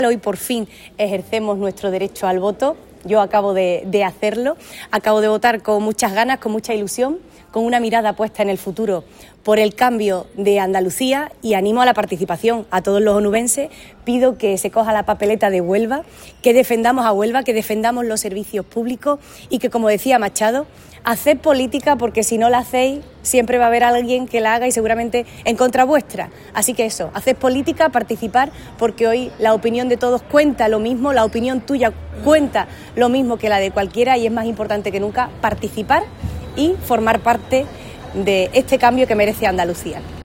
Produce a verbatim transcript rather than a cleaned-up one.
Hoy por fin ejercemos nuestro derecho al voto. Yo acabo de, de hacerlo, acabo de votar con muchas ganas, con mucha ilusión, con una mirada puesta en el futuro por el cambio de Andalucía, y animo a la participación a todos los onubenses. Pido que se coja la papeleta de Huelva, que defendamos a Huelva, que defendamos los servicios públicos y que, como decía Machado, haced política, porque si no la hacéis siempre va a haber alguien que la haga y seguramente en contra vuestra. Así que eso, haced política, participar, porque hoy la opinión de todos cuenta lo mismo, la opinión tuya cuenta lo mismo que la de cualquiera, y es más importante que nunca participar y formar parte de este cambio que merece Andalucía.